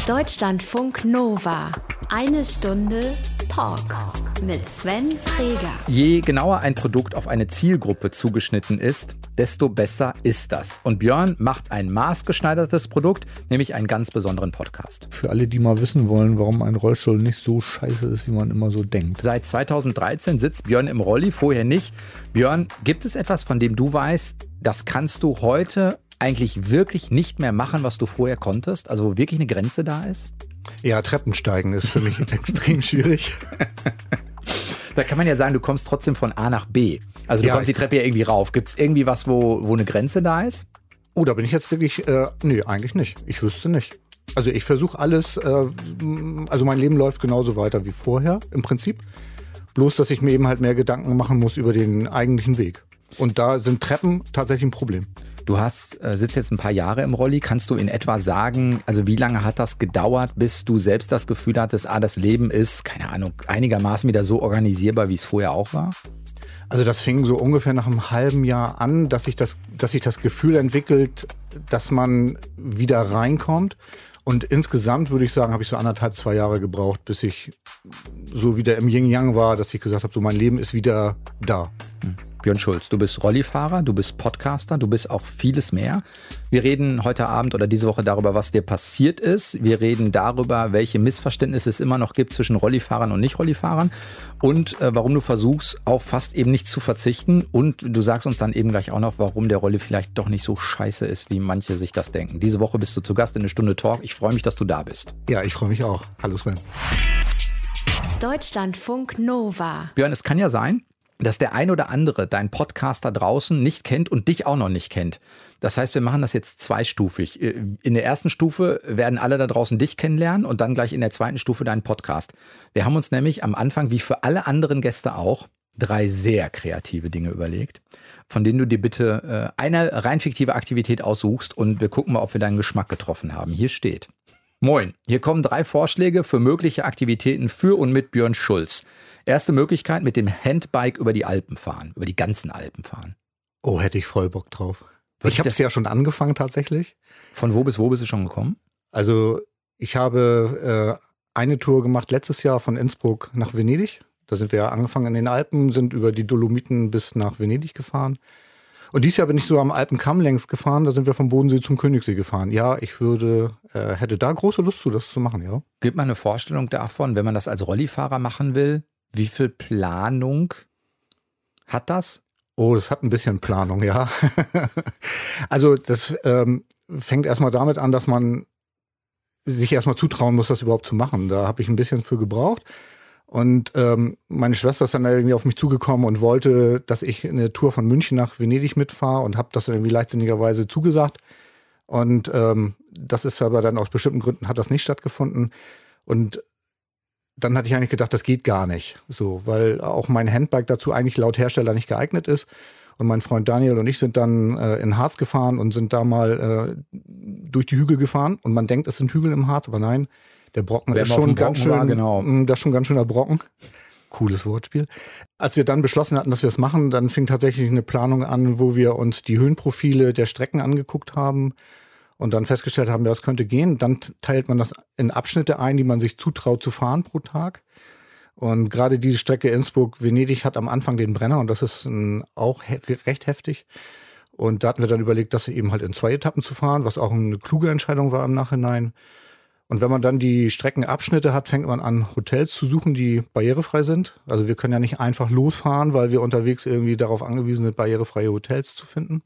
Deutschlandfunk Nova. 1 Stunde Talk mit Sven Freger. Je genauer ein Produkt auf eine Zielgruppe zugeschnitten ist, desto besser ist das. Und Björn macht ein maßgeschneidertes Produkt, nämlich einen ganz besonderen Podcast. Für alle, die mal wissen wollen, warum ein Rollstuhl nicht so scheiße ist, wie man immer so denkt. Seit 2013 sitzt Björn im Rolli, vorher nicht. Björn, gibt es etwas, von dem du weißt, das kannst du heute eigentlich wirklich nicht mehr machen, was du vorher konntest? Also wo wirklich eine Grenze da ist? Ja, Treppensteigen ist für mich extrem schwierig. Da kann man ja sagen, du kommst trotzdem von A nach B. Also du kommst die Treppe ja irgendwie rauf. Gibt es irgendwie was, wo eine Grenze da ist? Oh, da bin ich jetzt wirklich, nee, eigentlich nicht. Ich wüsste nicht. Also ich versuche alles, also mein Leben läuft genauso weiter wie vorher im Prinzip. Bloß, dass ich mir eben halt mehr Gedanken machen muss über den eigentlichen Weg. Und da sind Treppen tatsächlich ein Problem. Du sitzt jetzt ein paar Jahre im Rolli. Kannst du in etwa sagen, also wie lange hat das gedauert, bis du selbst das Gefühl hattest, das Leben ist, keine Ahnung, einigermaßen wieder so organisierbar, wie es vorher auch war? Also das fing so ungefähr nach einem halben Jahr an, dass sich das Gefühl entwickelt, dass man wieder reinkommt. Und insgesamt würde ich sagen, habe ich so 1,5, 2 Jahre gebraucht, bis ich so wieder im Yin-Yang war, dass ich gesagt habe, so mein Leben ist wieder da. Björn Schulz, du bist Rollifahrer, du bist Podcaster, du bist auch vieles mehr. Wir reden heute Abend oder diese Woche darüber, was dir passiert ist. Wir reden darüber, welche Missverständnisse es immer noch gibt zwischen Rollifahrern und Nicht-Rollifahrern und warum du versuchst, auf fast eben nichts zu verzichten. Und du sagst uns dann eben gleich auch noch, warum der Rolli vielleicht doch nicht so scheiße ist, wie manche sich das denken. Diese Woche bist du zu Gast in 1 Stunde Talk. Ich freue mich, dass du da bist. Ja, ich freue mich auch. Hallo Sven. Deutschlandfunk Nova. Björn, es kann ja sein, dass der ein oder andere deinen Podcast da draußen nicht kennt und dich auch noch nicht kennt. Das heißt, wir machen das jetzt zweistufig. In der ersten Stufe werden alle da draußen dich kennenlernen und dann gleich in der zweiten Stufe deinen Podcast. Wir haben uns nämlich am Anfang, wie für alle anderen Gäste auch, 3 sehr kreative Dinge überlegt, von denen du dir bitte eine rein fiktive Aktivität aussuchst und wir gucken mal, ob wir deinen Geschmack getroffen haben. Hier steht: Moin, hier kommen 3 Vorschläge für mögliche Aktivitäten für und mit Björn Schulz. Erste Möglichkeit, mit dem Handbike über die Alpen fahren, über die ganzen Alpen fahren. Oh, hätte ich voll Bock drauf. Ich habe es ja schon angefangen tatsächlich. Von wo bist du schon gekommen? Also ich habe eine Tour gemacht letztes Jahr von Innsbruck nach Venedig. Da sind wir ja angefangen in den Alpen, sind über die Dolomiten bis nach Venedig gefahren. Und dieses Jahr bin ich so am Alpenkamm längs gefahren, da sind wir vom Bodensee zum Königssee gefahren. Ja, ich hätte da große Lust zu, das zu machen, ja. Gibt man eine Vorstellung davon, wenn man das als Rollifahrer machen will, wie viel Planung hat das? Oh, das hat ein bisschen Planung, ja. Also das fängt erstmal damit an, dass man sich erstmal zutrauen muss, das überhaupt zu machen. Da habe ich ein bisschen für gebraucht. Und meine Schwester ist dann irgendwie auf mich zugekommen und wollte, dass ich eine Tour von München nach Venedig mitfahre und habe das dann irgendwie leichtsinnigerweise zugesagt. Und das ist aber dann aus bestimmten Gründen hat das nicht stattgefunden. Und dann hatte ich eigentlich gedacht, das geht gar nicht. So, weil auch mein Handbike dazu eigentlich laut Hersteller nicht geeignet ist. Und mein Freund Daniel und ich sind dann in Harz gefahren und sind da mal durch die Hügel gefahren. Und man denkt, es sind Hügel im Harz, aber nein, der Brocken ist schon ganz schön, das ist schon ganz schöner Brocken. Cooles Wortspiel. Als wir dann beschlossen hatten, dass wir es machen, dann fing tatsächlich eine Planung an, wo wir uns die Höhenprofile der Strecken angeguckt haben und dann festgestellt haben, ja, das könnte gehen. Dann teilt man das in Abschnitte ein, die man sich zutraut zu fahren pro Tag. Und gerade diese Strecke Innsbruck-Venedig hat am Anfang den Brenner und das ist auch recht heftig. Und da hatten wir dann überlegt, das eben halt in 2 Etappen zu fahren, was auch eine kluge Entscheidung war im Nachhinein. Und wenn man dann die Streckenabschnitte hat, fängt man an, Hotels zu suchen, die barrierefrei sind. Also wir können ja nicht einfach losfahren, weil wir unterwegs irgendwie darauf angewiesen sind, barrierefreie Hotels zu finden.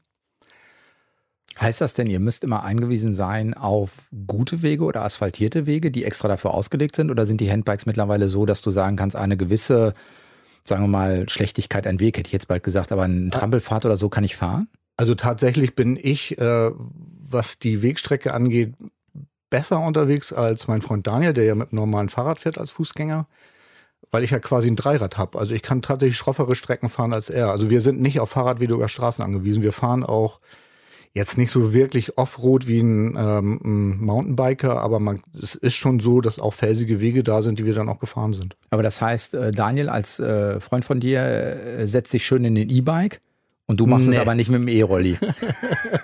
Heißt das denn, ihr müsst immer eingewiesen sein auf gute Wege oder asphaltierte Wege, die extra dafür ausgelegt sind? Oder sind die Handbikes mittlerweile so, dass du sagen kannst, eine gewisse, sagen wir mal, Schlechtigkeit, ein Weg, hätte ich jetzt bald gesagt, aber ein Trampelpfad oder so kann ich fahren? Also tatsächlich bin ich, was die Wegstrecke angeht, besser unterwegs als mein Freund Daniel, der ja mit einem normalen Fahrrad fährt als Fußgänger, weil ich ja quasi ein Dreirad habe. Also ich kann tatsächlich schroffere Strecken fahren als er. Also wir sind nicht auf Fahrradwege oder Straßen angewiesen. Wir fahren auch jetzt nicht so wirklich Offroad wie ein Mountainbiker, aber es ist schon so, dass auch felsige Wege da sind, die wir dann auch gefahren sind. Aber das heißt, Daniel als Freund von dir setzt sich schön in den E-Bike und du machst es aber nicht mit dem E-Rolli.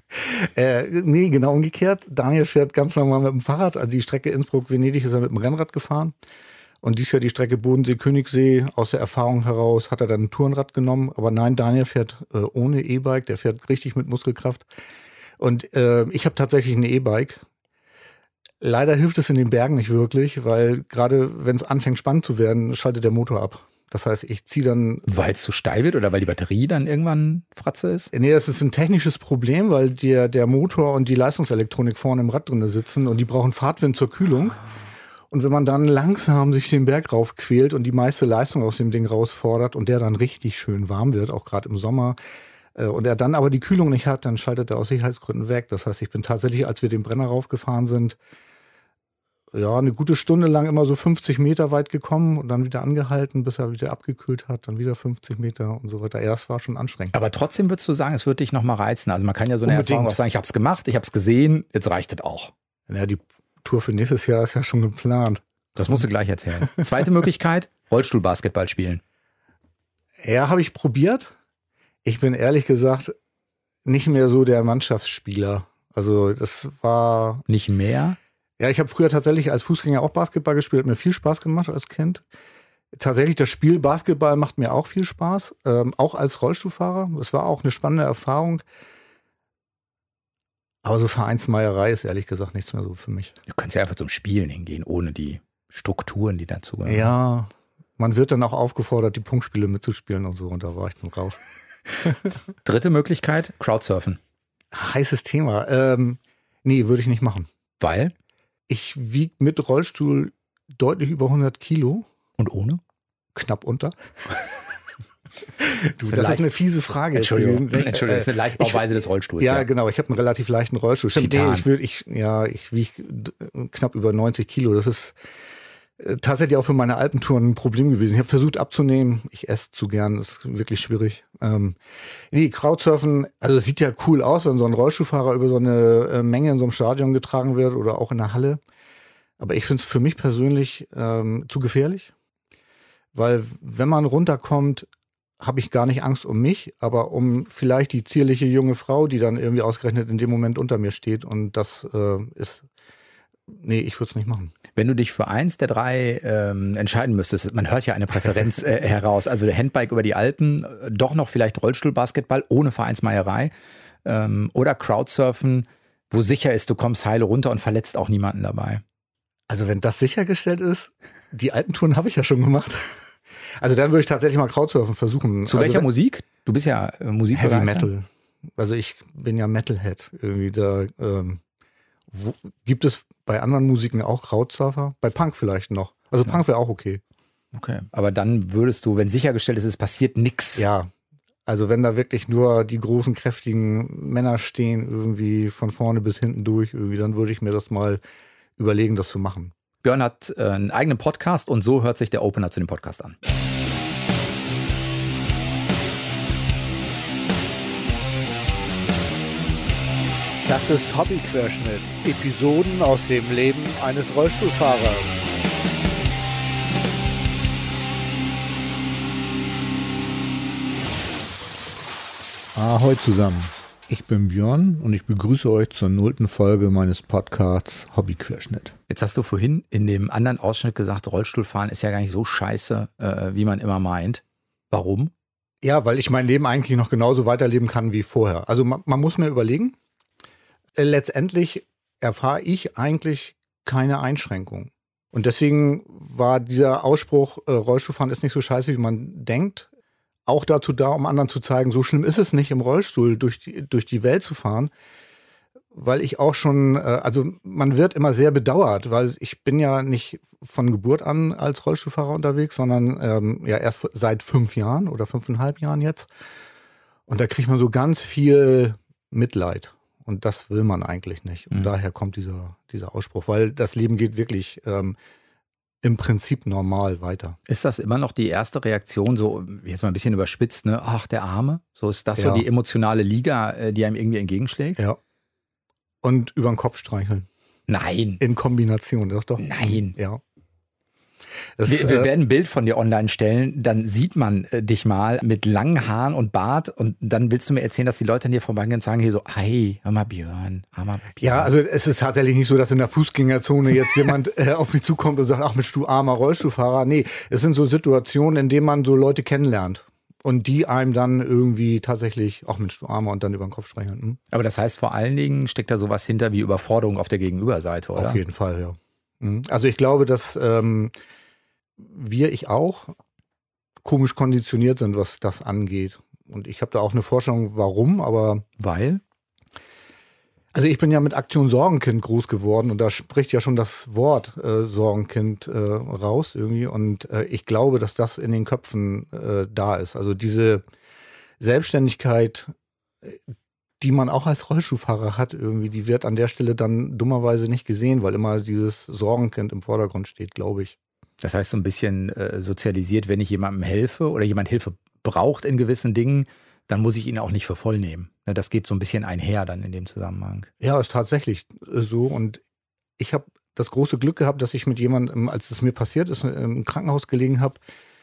Nee, genau umgekehrt. Daniel fährt ganz normal mit dem Fahrrad. Also die Strecke Innsbruck-Venedig ist er mit dem Rennrad gefahren. Und dies Jahr die Strecke Bodensee-Königssee. Aus der Erfahrung heraus hat er dann ein Tourenrad genommen. Aber nein, Daniel fährt ohne E-Bike. Der fährt richtig mit Muskelkraft. Und ich habe tatsächlich ein E-Bike. Leider hilft es in den Bergen nicht wirklich, weil gerade wenn es anfängt spannend zu werden, schaltet der Motor ab. Das heißt, ich ziehe dann... Weil es zu steil wird oder weil die Batterie dann irgendwann Fratze ist? Nee, das ist ein technisches Problem, weil der Motor und die Leistungselektronik vorne im Rad drin sitzen und die brauchen Fahrtwind zur Kühlung. Und wenn man dann langsam sich den Berg raufquält und die meiste Leistung aus dem Ding rausfordert und der dann richtig schön warm wird, auch gerade im Sommer, und er dann aber die Kühlung nicht hat, dann schaltet er aus Sicherheitsgründen weg. Das heißt, ich bin tatsächlich, als wir den Brenner raufgefahren sind, ja, eine gute Stunde lang immer so 50 Meter weit gekommen und dann wieder angehalten, bis er wieder abgekühlt hat, dann wieder 50 Meter und so weiter. Ja, es war schon anstrengend. Aber trotzdem würdest du sagen, es würde dich nochmal reizen. Also man kann ja so eine Unbedingt. Erfahrung auch sagen, ich habe es gemacht, ich habe es gesehen, jetzt reicht es auch. Ja, die Tour für nächstes Jahr ist ja schon geplant. Das musst du gleich erzählen. Zweite Möglichkeit, Rollstuhlbasketball spielen. Ja, habe ich probiert. Ich bin ehrlich gesagt nicht mehr so der Mannschaftsspieler. Also das war... Nicht mehr? Ja, ich habe früher tatsächlich als Fußgänger auch Basketball gespielt, hat mir viel Spaß gemacht als Kind. Tatsächlich das Spiel Basketball macht mir auch viel Spaß, auch als Rollstuhlfahrer. Das war auch eine spannende Erfahrung. Aber so Vereinsmeierei ist ehrlich gesagt nichts mehr so für mich. Du könntest ja einfach zum Spielen hingehen, ohne die Strukturen, die dazu gehören. Ja, man wird dann auch aufgefordert, die Punktspiele mitzuspielen und so, und da war ich dann raus. Dritte Möglichkeit, Crowdsurfen. Heißes Thema. Nee, würde ich nicht machen. Weil? Ich wiege mit Rollstuhl deutlich über 100 Kilo. Und ohne? Knapp unter. Du, das ist eine fiese Frage. Entschuldigung, das ist eine Leichtbauweise des Rollstuhls. Ja, genau. Ich habe einen relativ leichten Rollstuhl. Stimmt, ich wiege knapp über 90 Kilo. Das ist tatsächlich auch für meine Alpentouren ein Problem gewesen. Ich habe versucht abzunehmen. Ich esse zu gern. Das ist wirklich schwierig. Crowdsurfen, also es sieht ja cool aus, wenn so ein Rollstuhlfahrer über so eine Menge in so einem Stadion getragen wird oder auch in der Halle. Aber ich finde es für mich persönlich zu gefährlich. Weil wenn man runterkommt, habe ich gar nicht Angst um mich, aber um vielleicht die zierliche junge Frau, die dann irgendwie ausgerechnet in dem Moment unter mir steht. Und das nee, ich würde es nicht machen. Wenn du dich für eins der drei entscheiden müsstest, man hört ja eine Präferenz heraus, also der Handbike über die Alpen, doch noch vielleicht Rollstuhlbasketball ohne Vereinsmeierei oder Crowdsurfen, wo sicher ist, du kommst heile runter und verletzt auch niemanden dabei. Also wenn das sichergestellt ist, die Alpentouren habe ich ja schon gemacht. Also dann würde ich tatsächlich mal Crowdsurfen versuchen. Zu welcher Musik? Du bist ja Musikbegeistert. Heavy Metal. Also ich bin ja Metalhead. Irgendwie da gibt es bei anderen Musiken auch Crowdsurfer? Bei Punk vielleicht noch. Also Punk wäre auch okay. Okay, aber dann würdest du, wenn sichergestellt ist, es passiert nichts. Ja, also wenn da wirklich nur die großen, kräftigen Männer stehen, irgendwie von vorne bis hinten durch, irgendwie, dann würde ich mir das mal überlegen, das zu machen. Björn hat einen eigenen Podcast und so hört sich der Opener zu dem Podcast an. Das ist Hobbyquerschnitt. Episoden aus dem Leben eines Rollstuhlfahrers. Ahoi zusammen. Ich bin Björn und ich begrüße euch zur 0. Folge meines Podcasts Hobbyquerschnitt. Jetzt hast du vorhin in dem anderen Ausschnitt gesagt, Rollstuhlfahren ist ja gar nicht so scheiße, wie man immer meint. Warum? Ja, weil ich mein Leben eigentlich noch genauso weiterleben kann wie vorher. Also man muss mir überlegen, letztendlich erfahre ich eigentlich keine Einschränkung. Und deswegen war dieser Ausspruch, Rollstuhlfahren ist nicht so scheiße, wie man denkt, auch dazu da, um anderen zu zeigen, so schlimm ist es nicht, im Rollstuhl durch die Welt zu fahren. Weil ich auch schon, also man wird immer sehr bedauert, weil ich bin ja nicht von Geburt an als Rollstuhlfahrer unterwegs, sondern ja erst seit 5 Jahren oder 5,5 Jahren jetzt. Und da kriegt man so ganz viel Mitleid. Und das will man eigentlich nicht. Und daher kommt dieser Ausspruch, weil das Leben geht wirklich im Prinzip normal weiter. Ist das immer noch die erste Reaktion, so jetzt mal ein bisschen überspitzt, ne? Ach, der Arme? So ist das so die emotionale Liga, die einem irgendwie entgegenschlägt? Ja. Und über den Kopf streicheln. Nein. In Kombination, das doch. Nein. Ja. Wir werden ein Bild von dir online stellen, dann sieht man dich mal mit langen Haaren und Bart und dann willst du mir erzählen, dass die Leute an dir vorbeigehen und sagen hier so, hey, hör mal Björn, Ja, also es ist tatsächlich nicht so, dass in der Fußgängerzone jetzt jemand auf mich zukommt und sagt, ach Mensch, du armer Rollstuhlfahrer. Nee, es sind so Situationen, in denen man so Leute kennenlernt. Und die einem dann irgendwie tatsächlich, ach Mensch, du Armer, und dann über den Kopf streicheln. Hm? Aber das heißt, vor allen Dingen steckt da sowas hinter wie Überforderung auf der Gegenüberseite, oder? Auf jeden Fall, ja. Also ich glaube, dass ich auch, komisch konditioniert sind, was das angeht. Und ich habe da auch eine Vorstellung, warum, aber... Weil? Also ich bin ja mit Aktion Sorgenkind groß geworden und da spricht ja schon das Wort Sorgenkind raus irgendwie. Und ich glaube, dass das in den Köpfen da ist. Also diese Selbstständigkeit, die man auch als Rollstuhlfahrer hat irgendwie, die wird an der Stelle dann dummerweise nicht gesehen, weil immer dieses Sorgenkind im Vordergrund steht, glaube ich. Das heißt so ein bisschen sozialisiert, wenn ich jemandem helfe oder jemand Hilfe braucht in gewissen Dingen, dann muss ich ihn auch nicht für voll nehmen. Das geht so ein bisschen einher dann in dem Zusammenhang. Ja, ist tatsächlich so. Und ich habe das große Glück gehabt, dass ich mit jemandem, als es mir passiert ist, im Krankenhaus gelegen habe,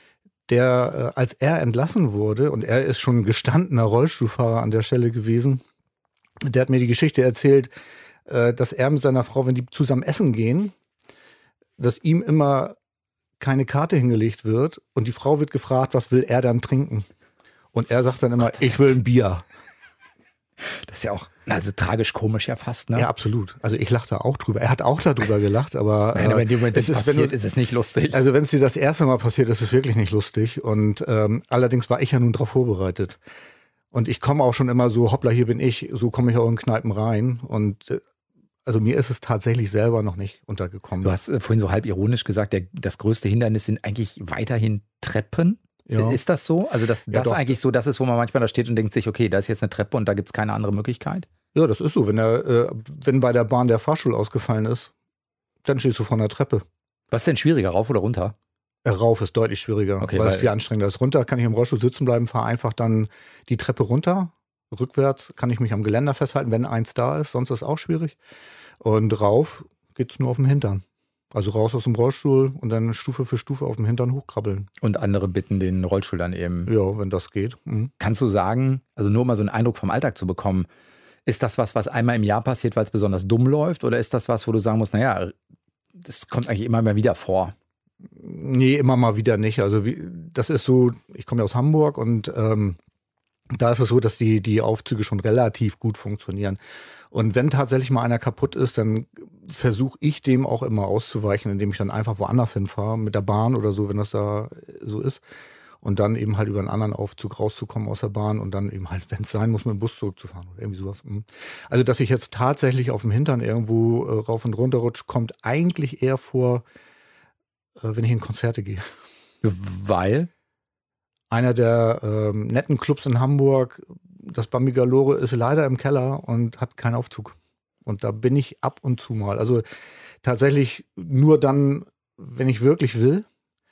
der, als er entlassen wurde, und er ist schon gestandener Rollstuhlfahrer an der Stelle gewesen, der hat mir die Geschichte erzählt, dass er mit seiner Frau, wenn die zusammen essen gehen, dass ihm immer keine Karte hingelegt wird und die Frau wird gefragt, was will er dann trinken? Und er sagt dann immer, ich will ein Bier. Das ist ja auch, also tragisch-komisch ja fast, ne? Ja, absolut. Also ich lache da auch drüber. Er hat auch darüber gelacht, aber nein, aber in dem Moment, wenn es passiert, ist es nicht lustig. Also wenn es dir das erste Mal passiert, ist es wirklich nicht lustig. Und allerdings war ich ja nun darauf vorbereitet. Und ich komme auch schon immer so, hoppla, hier bin ich, so komme ich auch in Kneipen rein. Und also mir ist es tatsächlich selber noch nicht untergekommen. Du hast vorhin so halb ironisch gesagt, das größte Hindernis sind eigentlich weiterhin Treppen. Ja. Ist das so? Also das eigentlich so, das ist, wo man manchmal da steht und denkt sich, okay, da ist jetzt eine Treppe und da gibt es keine andere Möglichkeit? Ja, das ist so. Wenn bei der Bahn der Fahrstuhl ausgefallen ist, dann stehst du vor einer Treppe. Was ist denn schwieriger, rauf oder runter? Rauf ist deutlich schwieriger, okay, weil es viel anstrengender ist. Runter kann ich im Rollstuhl sitzen bleiben, fahre einfach dann die Treppe runter. Rückwärts kann ich mich am Geländer festhalten, wenn eins da ist, sonst ist es auch schwierig. Und rauf geht's nur auf dem Hintern. Also raus aus dem Rollstuhl und dann Stufe für Stufe auf dem Hintern hochkrabbeln. Und andere bitten den Rollstuhl dann eben. Ja, wenn das geht. Mhm. Kannst du sagen, also nur mal so einen Eindruck vom Alltag zu bekommen, ist das was einmal im Jahr passiert, weil es besonders dumm läuft? Oder ist das was, wo du sagen musst, naja, das kommt eigentlich immer mal wieder vor? Nee, immer mal wieder nicht. Also das ist so, ich komme ja aus Hamburg und da ist es so, dass die Aufzüge schon relativ gut funktionieren. Und wenn tatsächlich mal einer kaputt ist, dann versuche ich dem auch immer auszuweichen, indem ich dann einfach woanders hinfahre, mit der Bahn oder so, wenn das da so ist. Und dann eben halt über einen anderen Aufzug rauszukommen aus der Bahn und dann eben halt, wenn es sein muss, mit dem Bus zurückzufahren oder irgendwie sowas. Also, dass ich jetzt tatsächlich auf dem Hintern irgendwo rauf und runter rutsche, kommt eigentlich eher vor, wenn ich in Konzerte gehe. Weil? Einer der netten Clubs in Hamburg, das Bambigalore, ist leider im Keller und hat keinen Aufzug. Und da bin ich ab und zu mal. Also tatsächlich nur dann, wenn ich wirklich will,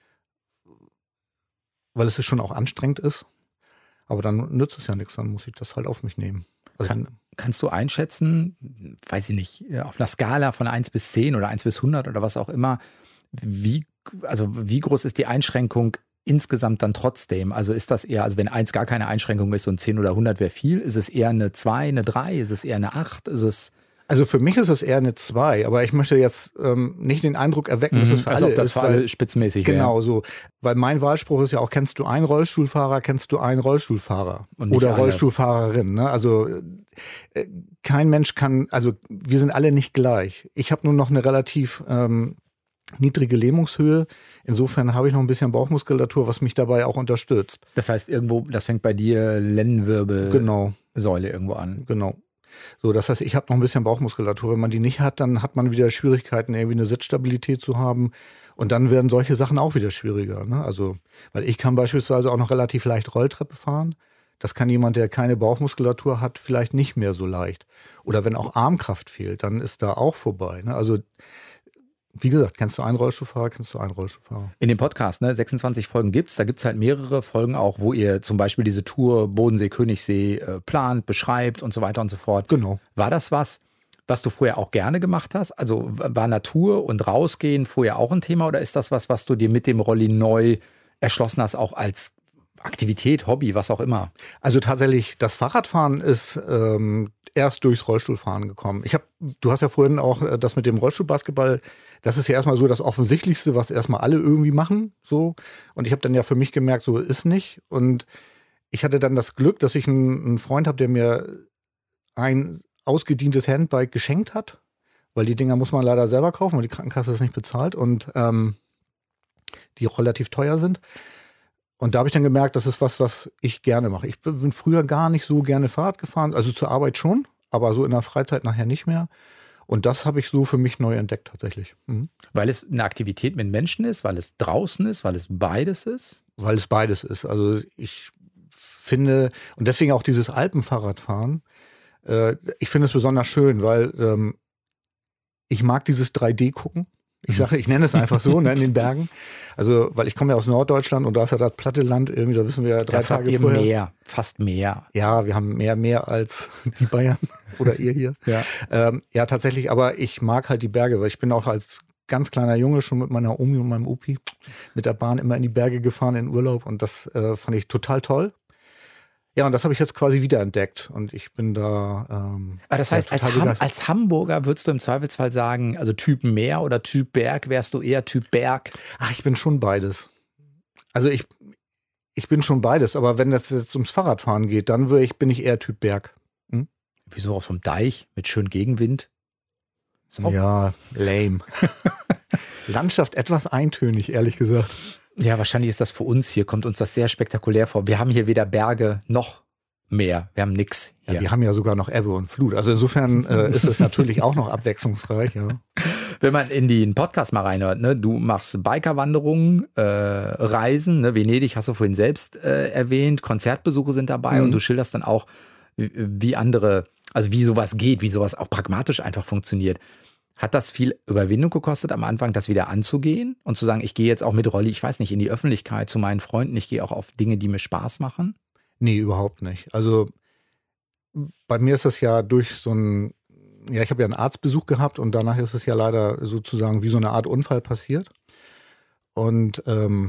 weil es schon auch anstrengend ist. Aber dann nützt es ja nichts, dann muss ich das halt auf mich nehmen. Also kannst du einschätzen, weiß ich nicht, auf einer Skala von 1 bis 10 oder 1 bis 100 oder was auch immer, wie groß ist die Einschränkung insgesamt dann trotzdem? Also ist das eher, also wenn 1 gar keine Einschränkung ist und 10 oder 100 wäre viel, ist es eher eine 2, eine 3, ist es eher eine 8, ist es... Also für mich ist es eher eine 2, aber ich möchte jetzt nicht den Eindruck erwecken, dass es für alle ist. Das für alle spitzmäßig wäre. Genau so, weil mein Wahlspruch ist ja auch, kennst du einen Rollstuhlfahrer, kennst du einen Rollstuhlfahrer oder Rollstuhlfahrerin. Ne? Also kein Mensch kann, also wir sind alle nicht gleich. Ich habe nur noch eine relativ niedrige Lähmungshöhe. Insofern habe ich noch ein bisschen Bauchmuskulatur, was mich dabei auch unterstützt. Das heißt, irgendwo, das fängt bei dir Lendenwirbelsäule irgendwo an. Genau. So, das heißt, ich habe noch ein bisschen Bauchmuskulatur. Wenn man die nicht hat, dann hat man wieder Schwierigkeiten, irgendwie eine Sitzstabilität zu haben. Und dann werden solche Sachen auch wieder schwieriger. Ne? Also, weil ich kann beispielsweise auch noch relativ leicht Rolltreppe fahren. Das kann jemand, der keine Bauchmuskulatur hat, vielleicht nicht mehr so leicht. Oder wenn auch Armkraft fehlt, dann ist da auch vorbei. Ne? Also, wie gesagt, kennst du einen Rollstuhlfahrer, In dem Podcast, 26 Folgen gibt's. Da gibt's halt mehrere Folgen auch, wo ihr zum Beispiel diese Tour Bodensee, Königssee plant, beschreibt und so weiter und so fort. Genau. War das was was du vorher auch gerne gemacht hast? Also war Natur und Rausgehen vorher auch ein Thema oder ist das was du dir mit dem Rolli neu erschlossen hast, auch als Aktivität, Hobby, was auch immer? Also tatsächlich, das Fahrradfahren ist erst durchs Rollstuhlfahren gekommen. Du hast ja vorhin auch das mit dem Rollstuhlbasketball, das ist ja erstmal so das Offensichtlichste, was erstmal alle irgendwie machen. So. Und ich habe dann ja für mich gemerkt, so ist nicht. Und ich hatte dann das Glück, dass ich einen Freund habe, der mir ein ausgedientes Handbike geschenkt hat, weil die Dinger muss man leider selber kaufen, weil die Krankenkasse das nicht bezahlt und die auch relativ teuer sind. Und da habe ich dann gemerkt, das ist was ich gerne mache. Ich bin früher gar nicht so gerne Fahrrad gefahren, also zur Arbeit schon, aber so in der Freizeit nachher nicht mehr. Und das habe ich so für mich neu entdeckt tatsächlich. Mhm. Weil es eine Aktivität mit Menschen ist, weil es draußen ist, weil es beides ist? Weil es beides ist. Also ich finde, und deswegen auch dieses Alpenfahrradfahren, ich finde es besonders schön, weil ich mag dieses 3D-Gucken. Ich nenne es einfach so, ne, in den Bergen. Also, weil ich komme ja aus Norddeutschland und da ist ja das platte Land irgendwie, da wissen wir ja 3 Tage vorher. Fast mehr. Ja, wir haben mehr als die Bayern oder ihr hier. Ja, tatsächlich, aber ich mag halt die Berge, weil ich bin auch als ganz kleiner Junge schon mit meiner Omi und meinem Opi mit der Bahn immer in die Berge gefahren in Urlaub und das fand ich total toll. Ja, und das habe ich jetzt quasi wiederentdeckt und ich bin da. Aber das heißt, als Hamburger würdest du im Zweifelsfall sagen, also Typ Meer oder Typ Berg, wärst du eher Typ Berg? Ach, ich bin schon beides. Also ich bin schon beides, aber wenn das jetzt ums Fahrradfahren geht, dann bin ich eher Typ Berg. Hm? Wieso auf so einem Deich mit schön Gegenwind? Ja, lame. Landschaft etwas eintönig, ehrlich gesagt. Ja, wahrscheinlich ist das für uns hier, kommt uns das sehr spektakulär vor. Wir haben hier weder Berge noch Meer. Wir haben nix hier. Ja, wir haben ja sogar noch Ebbe und Flut. Also insofern ist es natürlich auch noch abwechslungsreich. Ja. Wenn man in den Podcast mal reinhört, ne, du machst Bikerwanderungen, Reisen, ne, Venedig hast du vorhin selbst erwähnt, Konzertbesuche sind dabei und du schilderst dann auch, wie andere, also wie sowas geht, wie sowas auch pragmatisch einfach funktioniert. Hat das viel Überwindung gekostet am Anfang, das wieder anzugehen und zu sagen, ich gehe jetzt auch mit Rolli, ich weiß nicht, in die Öffentlichkeit zu meinen Freunden, ich gehe auch auf Dinge, die mir Spaß machen? Nee, überhaupt nicht. Also bei mir ist das ja durch so ich habe ja einen Arztbesuch gehabt und danach ist es ja leider sozusagen wie so eine Art Unfall passiert. Und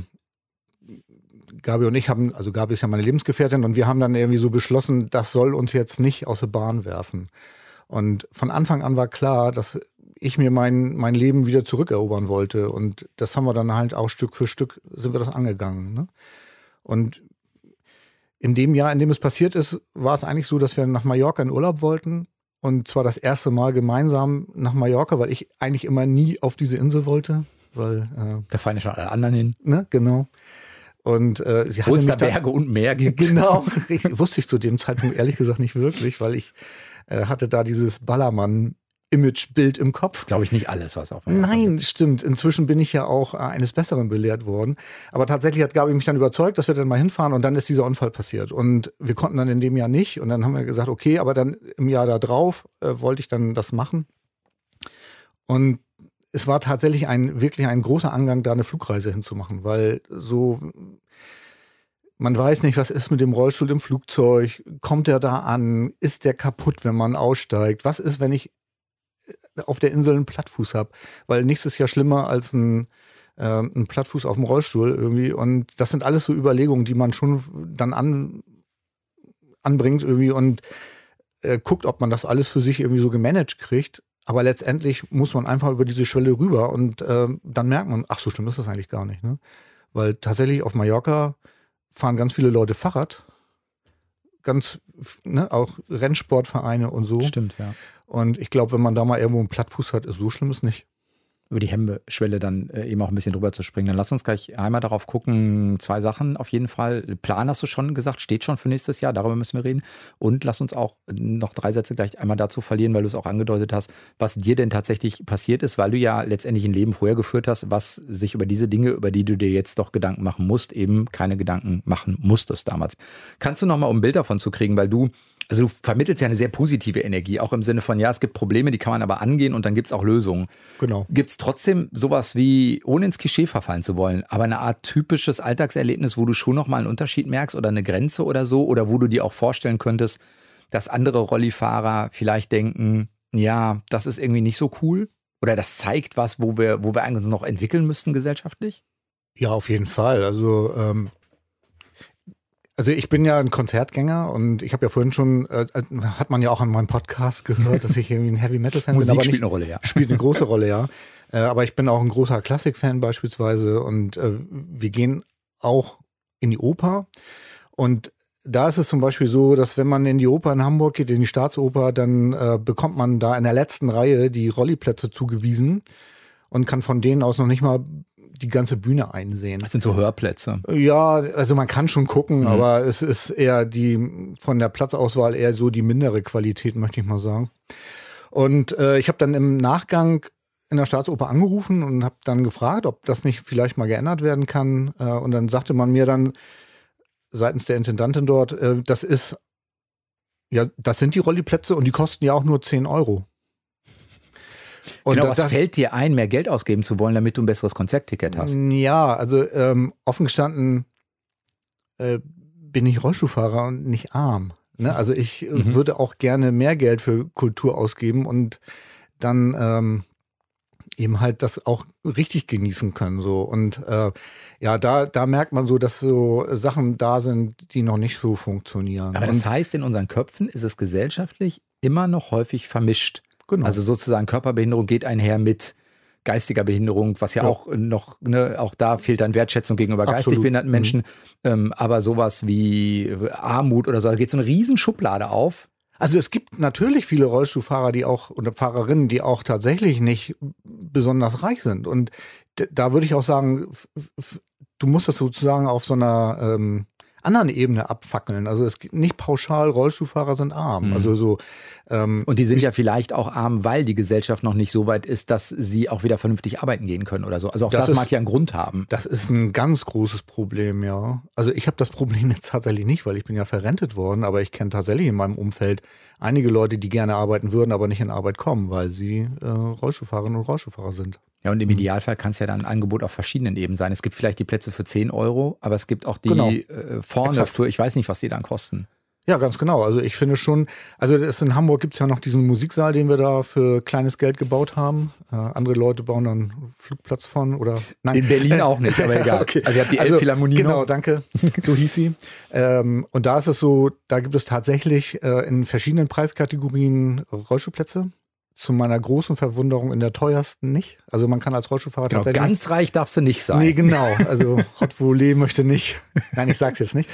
Gabi und ich Gabi ist ja meine Lebensgefährtin und wir haben dann irgendwie so beschlossen, das soll uns jetzt nicht aus der Bahn werfen. Und von Anfang an war klar, dass ich mir mein Leben wieder zurückerobern wollte. Und das haben wir dann halt auch Stück für Stück sind wir das angegangen. Ne? Und in dem Jahr, in dem es passiert ist, war es eigentlich so, dass wir nach Mallorca in Urlaub wollten. Und zwar das erste Mal gemeinsam nach Mallorca, weil ich eigentlich immer nie auf diese Insel wollte. Weil, da fallen ja schon alle anderen hin. Ne, genau. Und sie hatte da Berge und Meer gibt. Genau, wusste ich zu dem Zeitpunkt ehrlich gesagt nicht wirklich, weil ich hatte da dieses Ballermann-Imagebild im Kopf. Das glaube ich nicht alles, was auf Mallorca Nein, stimmt. Inzwischen bin ich ja auch eines Besseren belehrt worden. Aber tatsächlich hat Gabi mich dann überzeugt, dass wir dann mal hinfahren und dann ist dieser Unfall passiert. Und wir konnten dann in dem Jahr nicht. Und dann haben wir gesagt, okay, aber dann im Jahr da drauf wollte ich dann das machen. Und es war tatsächlich wirklich ein großer Angang, da eine Flugreise hinzumachen, weil man weiß nicht, was ist mit dem Rollstuhl im Flugzeug, kommt der da an, ist der kaputt, wenn man aussteigt, was ist, wenn ich auf der Insel einen Plattfuß habe, weil nichts ist ja schlimmer als ein Plattfuß auf dem Rollstuhl irgendwie und das sind alles so Überlegungen, die man schon dann anbringt irgendwie und guckt, ob man das alles für sich irgendwie so gemanagt kriegt. Aber letztendlich muss man einfach über diese Schwelle rüber und dann merkt man, ach so stimmt, ist das eigentlich gar nicht. Ne? Weil tatsächlich auf Mallorca fahren ganz viele Leute Fahrrad, auch Rennsportvereine und so. Stimmt, ja. Und ich glaube, wenn man da mal irgendwo einen Plattfuß hat, ist so schlimm es nicht. Über die Hemmschwelle dann eben auch ein bisschen drüber zu springen. Dann lass uns gleich einmal darauf gucken, 2 Sachen auf jeden Fall. Plan hast du schon gesagt, steht schon für nächstes Jahr, darüber müssen wir reden. Und lass uns auch noch 3 Sätze gleich einmal dazu verlieren, weil du es auch angedeutet hast, was dir denn tatsächlich passiert ist, weil du ja letztendlich ein Leben vorher geführt hast, was sich über diese Dinge, über die du dir jetzt doch Gedanken machen musst, eben keine Gedanken machen musstest damals. Kannst du noch mal, um ein Bild davon zu kriegen, weil du vermittelst ja eine sehr positive Energie, auch im Sinne von, ja, es gibt Probleme, die kann man aber angehen und dann gibt es auch Lösungen. Genau. Gibt es trotzdem sowas wie, ohne ins Klischee verfallen zu wollen, aber eine Art typisches Alltagserlebnis, wo du schon nochmal einen Unterschied merkst oder eine Grenze oder so, oder wo du dir auch vorstellen könntest, dass andere Rollifahrer vielleicht denken, ja, das ist irgendwie nicht so cool? Oder das zeigt was, wo wir eigentlich noch entwickeln müssten gesellschaftlich? Ja, auf jeden Fall. Also ich bin ja ein Konzertgänger und ich habe ja vorhin schon, hat man ja auch an meinem Podcast gehört, dass ich irgendwie ein Heavy-Metal-Fan bin. Musik spielt eine Rolle, ja. Spielt eine große Rolle, ja. Aber ich bin auch ein großer Klassik-Fan beispielsweise und wir gehen auch in die Oper. Und da ist es zum Beispiel so, dass wenn man in die Oper in Hamburg geht, in die Staatsoper, dann bekommt man da in der letzten Reihe die Rolliplätze zugewiesen und kann von denen aus noch nicht mal die ganze Bühne einsehen. Das sind so Hörplätze. Ja, also man kann schon gucken, aber es ist eher von der Platzauswahl eher so die mindere Qualität, möchte ich mal sagen. Und ich habe dann im Nachgang in der Staatsoper angerufen und habe dann gefragt, ob das nicht vielleicht mal geändert werden kann. Und dann sagte man mir dann seitens der Intendantin dort, das sind die Rolliplätze und die kosten ja auch nur 10 €. Und genau, was fällt dir ein, mehr Geld ausgeben zu wollen, damit du ein besseres Konzertticket hast? Ja, also offen gestanden bin ich Rollstuhlfahrer und nicht arm. Ne? Also ich würde auch gerne mehr Geld für Kultur ausgeben und dann eben halt das auch richtig genießen können. So. Und da merkt man so, dass so Sachen da sind, die noch nicht so funktionieren. Aber das heißt, in unseren Köpfen ist es gesellschaftlich immer noch häufig vermischt. Genau. Also sozusagen Körperbehinderung geht einher mit geistiger Behinderung, was ja auch noch, ne, auch da fehlt dann Wertschätzung gegenüber geistig behinderten Menschen. Aber sowas wie Armut oder so, da geht so eine riesen Schublade auf. Also es gibt natürlich viele Rollstuhlfahrer, oder Fahrerinnen, die auch tatsächlich nicht besonders reich sind. Und da würde ich auch sagen, du musst das sozusagen auf so einer anderen Ebene abfackeln. Also es gibt nicht pauschal, Rollstuhlfahrer sind arm. Also so. Und die sind ja vielleicht auch arm, weil die Gesellschaft noch nicht so weit ist, dass sie auch wieder vernünftig arbeiten gehen können oder so. Also auch das mag ja einen Grund haben. Das ist ein ganz großes Problem, ja. Also ich habe das Problem jetzt tatsächlich nicht, weil ich bin ja verrentet worden, aber ich kenne tatsächlich in meinem Umfeld einige Leute, die gerne arbeiten würden, aber nicht in Arbeit kommen, weil sie Rollstuhlfahrerinnen und Rollstuhlfahrer sind. Ja, und im Idealfall kann es ja dann ein Angebot auf verschiedenen Ebenen sein. Es gibt vielleicht die Plätze für 10 €, aber es gibt auch die vorne für, ich weiß nicht, was die dann kosten. Ja, ganz genau. Also ich finde schon, also in Hamburg gibt es ja noch diesen Musiksaal, den wir da für kleines Geld gebaut haben. Andere Leute bauen dann einen Flugplatz von oder nein. In Berlin auch nicht, aber egal. Okay. Also ihr habt die Elbphilharmonie Genau, noch. danke. So hieß sie. Und da ist es so, da gibt es tatsächlich in verschiedenen Preiskategorien Rollstuhlplätze. Zu meiner großen Verwunderung in der teuersten nicht. Also man kann als Rollstuhlfahrer tatsächlich... Ganz reich darfst du nicht sein. Nee, genau. Also Hot Volé möchte nicht. Nein, ich sag's jetzt nicht.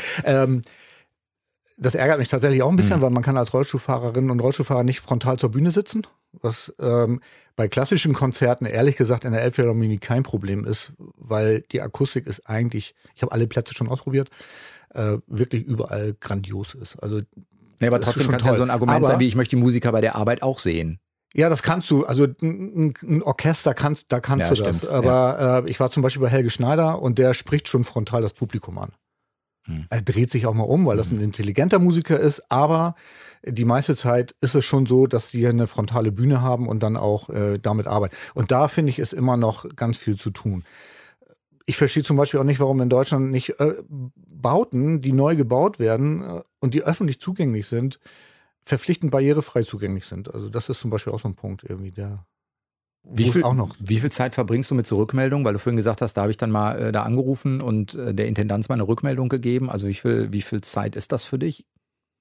Das ärgert mich tatsächlich auch ein bisschen, weil man kann als Rollstuhlfahrerin und Rollstuhlfahrer nicht frontal zur Bühne sitzen. Was bei klassischen Konzerten ehrlich gesagt in der Elbphilharmonie kein Problem ist, weil die Akustik ist eigentlich, ich habe alle Plätze schon ausprobiert, wirklich überall grandios ist. Also nee, aber trotzdem kann es ja so ein Argument sein, wie ich möchte die Musiker bei der Arbeit auch sehen. Ja, das kannst du. Also ein Orchester kannst du das. Stimmt. Aber ich war zum Beispiel bei Helge Schneider und der spricht schon frontal das Publikum an. Er dreht sich auch mal um, weil das ein intelligenter Musiker ist, aber die meiste Zeit ist es schon so, dass die eine frontale Bühne haben und dann auch damit arbeiten. Und da finde ich, ist immer noch ganz viel zu tun. Ich verstehe zum Beispiel auch nicht, warum in Deutschland nicht Bauten, die neu gebaut werden und die öffentlich zugänglich sind, verpflichtend barrierefrei zugänglich sind. Also das ist zum Beispiel auch so ein Punkt irgendwie, der wie viel Zeit verbringst du mit so Rückmeldungen? Weil du vorhin gesagt hast, da habe ich dann mal da angerufen und der Intendanz mal eine Rückmeldung gegeben. Also wie viel Zeit ist das für dich?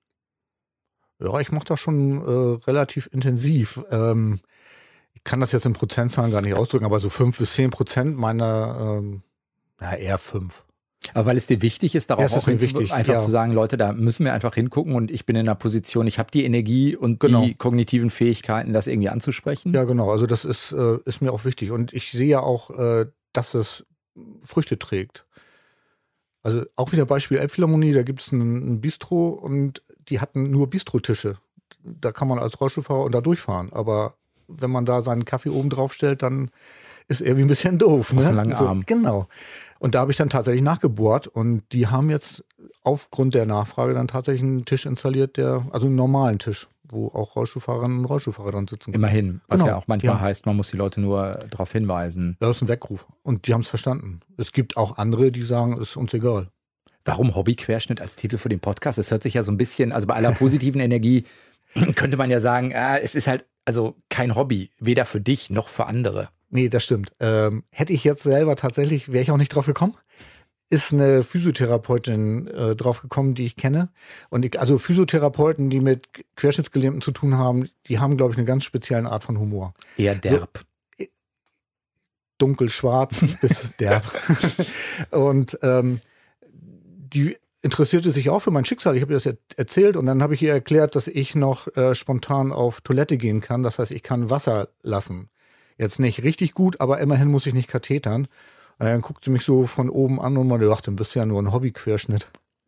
Ja, ich mache das schon relativ intensiv. Ich kann das jetzt in Prozentzahlen gar nicht ausdrücken, aber so 5-10% meiner, eher 5. Aber weil es dir wichtig ist, darauf auch einfach zu sagen, Leute, da müssen wir einfach hingucken und ich bin in einer Position, ich habe die Energie und die kognitiven Fähigkeiten, das irgendwie anzusprechen. Ja, genau. Also das ist mir auch wichtig. Und ich sehe ja auch, dass es Früchte trägt. Also auch wieder Beispiel Elbphilharmonie, da gibt es ein Bistro und die hatten nur Bistrotische. Da kann man als Rollstuhlfahrer da durchfahren. Aber wenn man da seinen Kaffee oben drauf stellt, dann ist irgendwie ein bisschen doof. Ne? Einen langen Arm. Genau. Und da habe ich dann tatsächlich nachgebohrt und die haben jetzt aufgrund der Nachfrage dann tatsächlich einen Tisch installiert, also einen normalen Tisch, wo auch Rollstuhlfahrerinnen und Rollstuhlfahrer dann sitzen können. Immerhin, was ja auch manchmal heißt, man muss die Leute nur darauf hinweisen. Das ist ein Weckruf und die haben es verstanden. Es gibt auch andere, die sagen, ist uns egal. Warum Hobbyquerschnitt als Titel für den Podcast? Es hört sich ja so ein bisschen, also bei aller positiven Energie könnte man ja sagen, es ist halt also kein Hobby, weder für dich noch für andere. Nee, das stimmt. Hätte ich jetzt selber tatsächlich, wäre ich auch nicht drauf gekommen. Ist eine Physiotherapeutin drauf gekommen, die ich kenne. Und also Physiotherapeuten, die mit Querschnittsgelähmten zu tun haben, die haben, glaube ich, eine ganz spezielle Art von Humor. Eher derb. So, dunkelschwarz bis derb. Und die interessierte sich auch für mein Schicksal. Ich habe ihr das erzählt und dann habe ich ihr erklärt, dass ich noch spontan auf Toilette gehen kann. Das heißt, ich kann Wasser lassen. Jetzt nicht richtig gut, aber immerhin muss ich nicht kathetern. Und dann guckt sie mich so von oben an und meinte, ach, dann bist du ja nur ein Hobbyquerschnitt.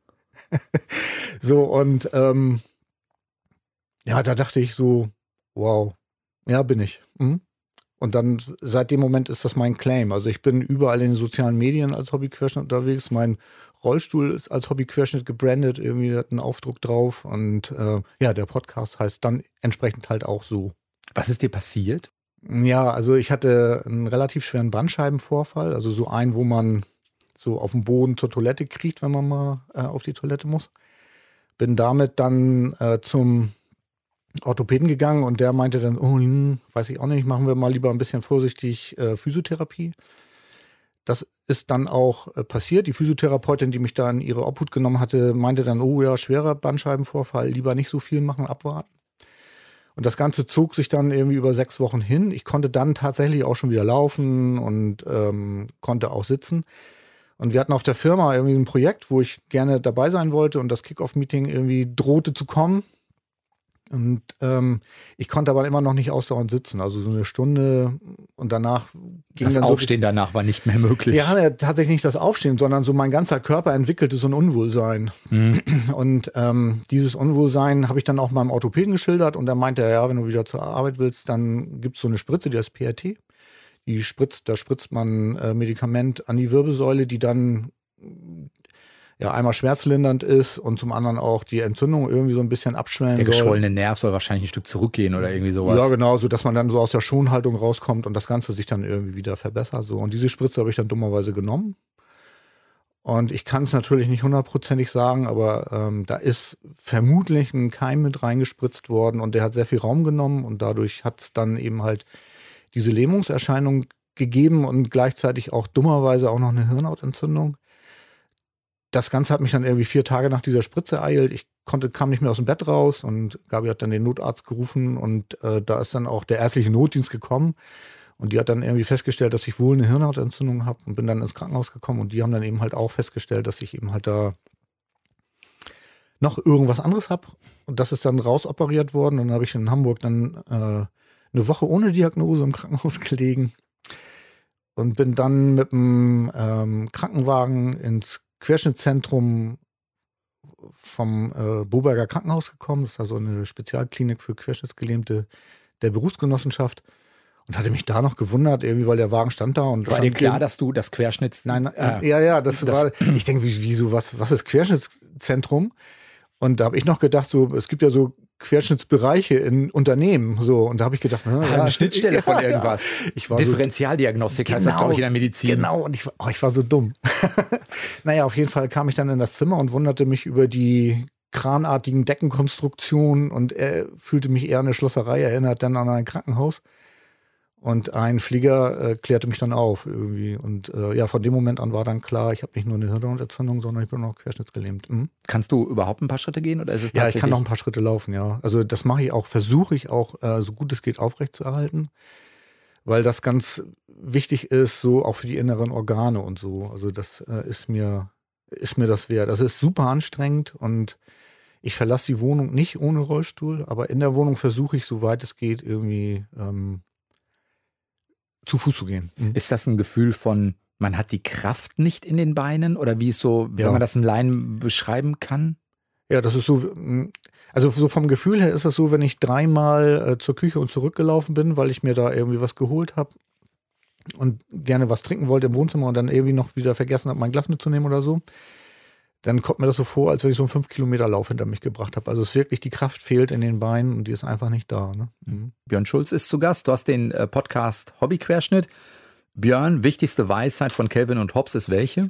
So, und ja, da dachte ich so, wow, ja, bin ich. Mhm. Und dann seit dem Moment ist das mein Claim. Also ich bin überall in den sozialen Medien als Hobbyquerschnitt unterwegs. Mein Rollstuhl ist als Hobbyquerschnitt gebrandet, irgendwie hat einen Aufdruck drauf. Und ja, der Podcast heißt dann entsprechend halt auch so. Was ist dir passiert? Ja, also ich hatte einen relativ schweren Bandscheibenvorfall. Also so einen, wo man so auf dem Boden zur Toilette kriegt, wenn man mal auf die Toilette muss. Bin damit dann zum Orthopäden gegangen und der meinte dann, oh, weiß ich auch nicht, machen wir mal lieber ein bisschen vorsichtig Physiotherapie. Das ist dann auch passiert. Die Physiotherapeutin, die mich da in ihre Obhut genommen hatte, meinte dann, oh ja, schwerer Bandscheibenvorfall, lieber nicht so viel machen, abwarten. Und das Ganze zog sich dann irgendwie über 6 Wochen hin. Ich konnte dann tatsächlich auch schon wieder laufen und konnte auch sitzen. Und wir hatten auf der Firma irgendwie ein Projekt, wo ich gerne dabei sein wollte und das Kick-Off-Meeting irgendwie drohte zu kommen. Und ich konnte aber immer noch nicht ausdauernd sitzen, also so eine Stunde und danach ging das dann Aufstehen danach war nicht mehr möglich. Ja, tatsächlich nicht das Aufstehen, sondern so mein ganzer Körper entwickelte so ein Unwohlsein. Mhm. Und dieses Unwohlsein habe ich dann auch meinem Orthopäden geschildert und er meinte, ja, wenn du wieder zur Arbeit willst, dann gibt es so eine Spritze, die heißt PRT. Da spritzt man Medikament an die Wirbelsäule, die dann ja einmal schmerzlindernd ist und zum anderen auch die Entzündung irgendwie so ein bisschen abschwellen soll. Der geschwollene Nerv soll wahrscheinlich ein Stück zurückgehen oder irgendwie sowas. Ja, genau, so dass man dann so aus der Schonhaltung rauskommt und das Ganze sich dann irgendwie wieder verbessert. So. Und diese Spritze habe ich dann dummerweise genommen. Und ich kann es natürlich nicht 100%ig sagen, aber da ist vermutlich ein Keim mit reingespritzt worden und der hat sehr viel Raum genommen und dadurch hat es dann eben halt diese Lähmungserscheinung gegeben und gleichzeitig auch dummerweise auch noch eine Hirnhautentzündung. Das Ganze hat mich dann irgendwie 4 Tage nach dieser Spritze ereilt. Ich kam nicht mehr aus dem Bett raus und Gabi hat dann den Notarzt gerufen und da ist dann auch der ärztliche Notdienst gekommen und die hat dann irgendwie festgestellt, dass ich wohl eine Hirnhautentzündung habe und bin dann ins Krankenhaus gekommen und die haben dann eben halt auch festgestellt, dass ich eben halt da noch irgendwas anderes habe und das ist dann rausoperiert worden und dann habe ich in Hamburg dann eine Woche ohne Diagnose im Krankenhaus gelegen und bin dann mit dem Krankenwagen ins Querschnittszentrum vom Boberger Krankenhaus gekommen. Das ist also eine Spezialklinik für Querschnittsgelähmte der Berufsgenossenschaft. Und hatte mich da noch gewundert, irgendwie, weil der Wagen stand da. Und war dir klar, dass du das Querschnitts... Nein, das war... Ich denke, wieso, was ist Querschnittszentrum? Und da habe ich noch gedacht, so, es gibt ja so Querschnittsbereiche in Unternehmen. So, und da habe ich gedacht, eine Schnittstelle von irgendwas. Ich war Differentialdiagnostik heißt das, glaube ich, in der Medizin. Genau, und ich war so dumm. Naja, auf jeden Fall kam ich dann in das Zimmer und wunderte mich über die kranartigen Deckenkonstruktionen und fühlte mich eher an eine Schlosserei erinnert, dann an ein Krankenhaus. Und ein Flieger klärte mich dann auf irgendwie. Und ja, von dem Moment an war dann klar, ich habe nicht nur eine Hirnhautentzündung, sondern ich bin auch querschnittsgelähmt. Mhm. Kannst du überhaupt ein paar Schritte gehen? Oder ist es ja, ich kann noch ein paar Schritte laufen, ja. Also das mache ich auch, versuche ich auch, so gut es geht, aufrecht zu erhalten. Weil das ganz wichtig ist, so auch für die inneren Organe und so. Also das ist mir das wert. Das ist super anstrengend und ich verlasse die Wohnung nicht ohne Rollstuhl, aber in der Wohnung versuche ich, soweit es geht, irgendwie zu Fuß zu gehen. Mhm. Ist das ein Gefühl von, man hat die Kraft nicht in den Beinen? Oder wie es so, wenn man das im Laien beschreiben kann? Ja, das ist so, also so vom Gefühl her ist das so, wenn ich 3-mal zur Küche und zurückgelaufen bin, weil ich mir da irgendwie was geholt habe und gerne was trinken wollte im Wohnzimmer und dann irgendwie noch wieder vergessen habe, mein Glas mitzunehmen oder so, dann kommt mir das so vor, als wenn ich so einen 5-Kilometer-Lauf hinter mich gebracht habe. Also es ist wirklich, die Kraft fehlt in den Beinen und die ist einfach nicht da. Ne? Mhm. Björn Schulz ist zu Gast. Du hast den Podcast Hobbyquerschnitt. Björn, wichtigste Weisheit von Calvin und Hobbes ist welche?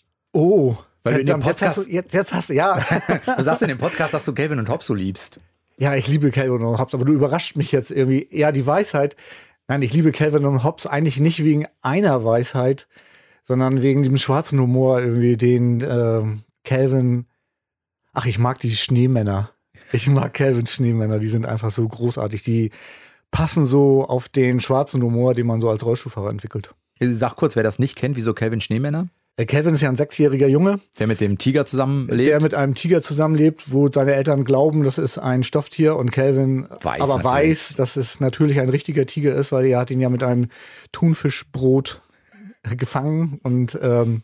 Oh, weil du in dem Podcast jetzt hast du, ja. Du sagst in dem Podcast, dass du Calvin und Hobbes so liebst. Ja, ich liebe Calvin und Hobbes, aber du überrascht mich jetzt irgendwie. Ja, die Weisheit. Nein, ich liebe Calvin und Hobbes eigentlich nicht wegen einer Weisheit, sondern wegen dem schwarzen Humor irgendwie, den Calvin. Ach, ich mag die Schneemänner. Ich mag Calvins Schneemänner, die sind einfach so großartig. Die passen so auf den schwarzen Humor, den man so als Rollstuhlfahrer entwickelt. Sag kurz, wer das nicht kennt, wieso Calvin Schneemänner? Calvin ist ja ein 6-jähriger Junge. Der mit dem Tiger zusammenlebt. Der mit einem Tiger zusammenlebt, wo seine Eltern glauben, das ist ein Stofftier und Calvin weiß, dass es natürlich ein richtiger Tiger ist, weil er hat ihn ja mit einem Thunfischbrot gefangen und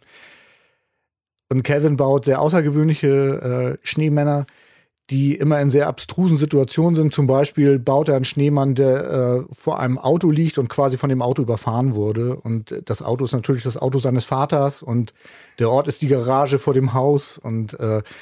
Calvin baut sehr außergewöhnliche Schneemänner, die immer in sehr abstrusen Situationen sind. Zum Beispiel baut er einen Schneemann, der vor einem Auto liegt und quasi von dem Auto überfahren wurde. Und das Auto ist natürlich das Auto seines Vaters und der Ort ist die Garage vor dem Haus. Und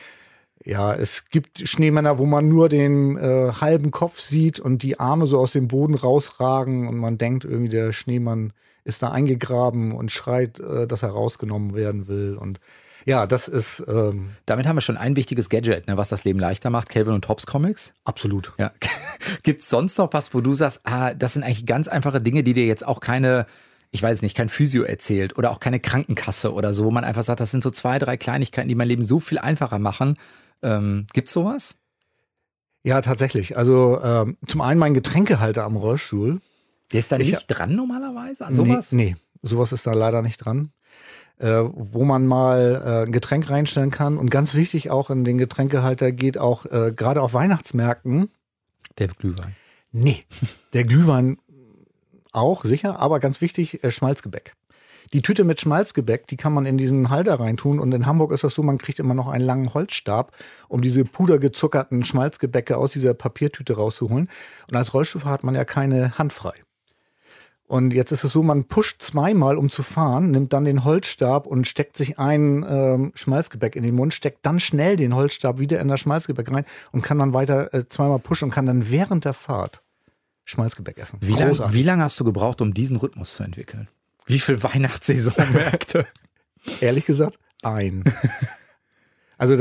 es gibt Schneemänner, wo man nur den halben Kopf sieht und die Arme so aus dem Boden rausragen und man denkt irgendwie, der Schneemann ist da eingegraben und schreit, dass er rausgenommen werden will. Und ja, das ist. Damit haben wir schon ein wichtiges Gadget, ne, was das Leben leichter macht. Calvin und Hobbes Comics. Absolut. Ja. Gibt es sonst noch was, wo du sagst, das sind eigentlich ganz einfache Dinge, die dir jetzt auch kein Physio erzählt oder auch keine Krankenkasse oder so, wo man einfach sagt, das sind so 2, 3 Kleinigkeiten, die mein Leben so viel einfacher machen. Gibt's sowas? Ja, tatsächlich. Also zum einen mein Getränkehalter am Rollstuhl. Der ist da nicht dran normalerweise an sowas? Nee, sowas ist da leider nicht dran. Wo man mal ein Getränk reinstellen kann. Und ganz wichtig auch in den Getränkehalter geht auch gerade auf Weihnachtsmärkten. Der Glühwein. Nee, der Glühwein auch, sicher, aber ganz wichtig, Schmalzgebäck. Die Tüte mit Schmalzgebäck, die kann man in diesen Halter reintun. Und in Hamburg ist das so, man kriegt immer noch einen langen Holzstab, um diese pudergezuckerten Schmalzgebäcke aus dieser Papiertüte rauszuholen. Und als Rollstuhlfahrer hat man ja keine Hand frei. Und jetzt ist es so, man pusht zweimal, um zu fahren, nimmt dann den Holzstab und steckt sich ein Schmalzgebäck in den Mund, steckt dann schnell den Holzstab wieder in das Schmalzgebäck rein und kann dann weiter zweimal pushen und kann dann während der Fahrt Schmalzgebäck essen. Wie lange hast du gebraucht, um diesen Rhythmus zu entwickeln? Wie viel Weihnachtssaisonmärkte? Ehrlich gesagt, ein. Also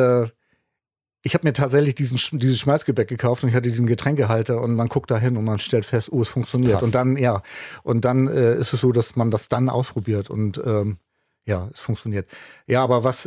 ich habe mir tatsächlich dieses Schmalzgebäck gekauft und ich hatte diesen Getränkehalter und man guckt da hin und man stellt fest, es funktioniert. Und dann, ist es so, dass man das dann ausprobiert und es funktioniert. Ja, aber was